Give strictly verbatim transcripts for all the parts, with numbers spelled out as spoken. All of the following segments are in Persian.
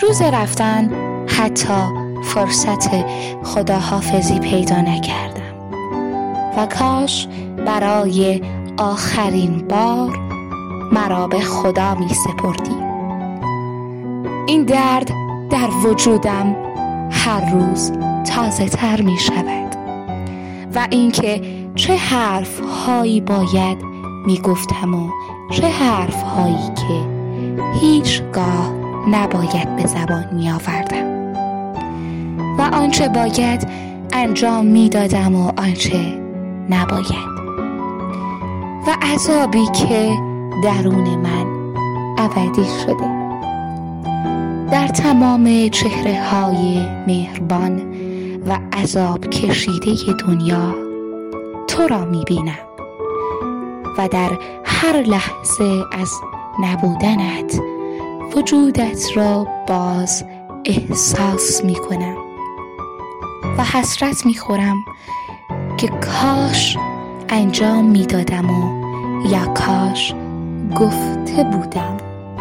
روز رفتن حتی فرصت خداحافظی پیدا نکردم و کاش برای آخرین بار مرا به خدا می سپردی. این درد در وجودم هر روز تازه تر می شود و اینکه چه حرف هایی باید می گفتم و چه حرف هایی که هیچگاه نباید به زبان می آوردم و آنچه باید انجام می دادم و آنچه نباید و عذابی که درون من ابدی شده. در تمام چهره های مهربان و عذاب کشیده دنیا تو را می بینم و در هر لحظه از نبودنت وجودت را باز احساس می کنم و حسرت می خورم که کاش انجام می دادم و یا کاش گفته بودم.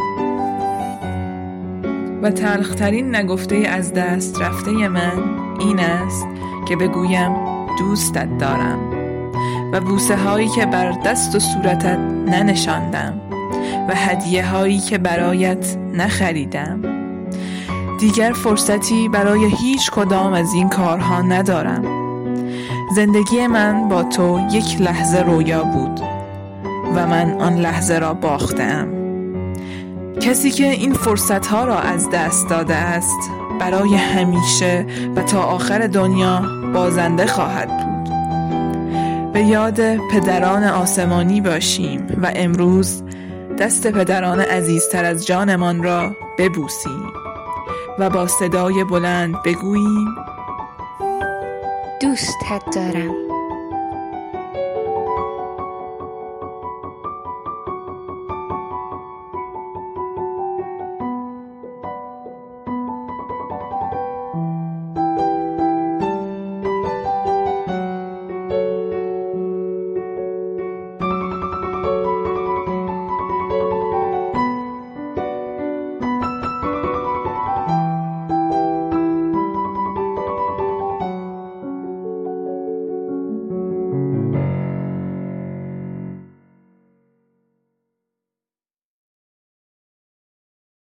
و تلخترین نگفته از دست رفته من این است که بگویم دوستت دارم و بوسه هایی که بر دست و صورتت ننشاندم و هدیه هایی که برایت نخریدم. دیگر فرصتی برای هیچ کدام از این کارها ندارم. زندگی من با تو یک لحظه رویا بود و من آن لحظه را باختم. کسی که این فرصتها را از دست داده است برای همیشه و تا آخر دنیا بازنده خواهد بود. به یاد پدران آسمانی باشیم و امروز دست پدران عزیزتر از جانمان را ببوسیم و با صدای بلند بگوییم دوستت دارم.